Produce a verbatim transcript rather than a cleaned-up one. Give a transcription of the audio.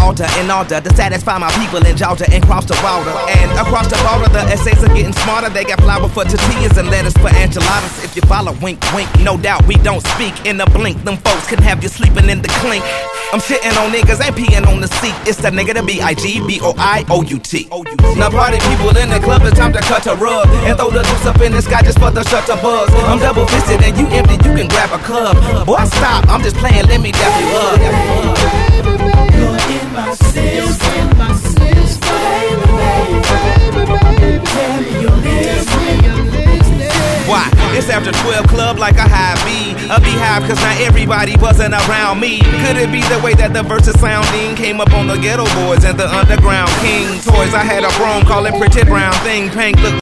altar in order to satisfy my people in Georgia and cross the water. And across the border, the essays are getting smarter. They got flour for tortillas and lettuce for enchiladas. If you follow, wink, wink, no doubt we don't speak in a blink. Them folks can have you sleeping in the clink. I'm shitting on niggas and peeing on the seat. It's the nigga, the B I G B O I O U T. Now party people in the club, it's time to cut a rug and throw the juice up in the sky just for the shutter buzz. I'm double fisted and you empty, you can grab a club. Boy, stop, I'm just playing, let me dap you up. You're in my system, in my system, baby, baby, baby. Tell me you're listening. Why? It's after twelve club like a high B. A beehive cause not everybody wasn't around me. Could it be the way that the verses sounding came up on the ghetto boys and the underground king toys? I had a broom calling pretty brown thing pink look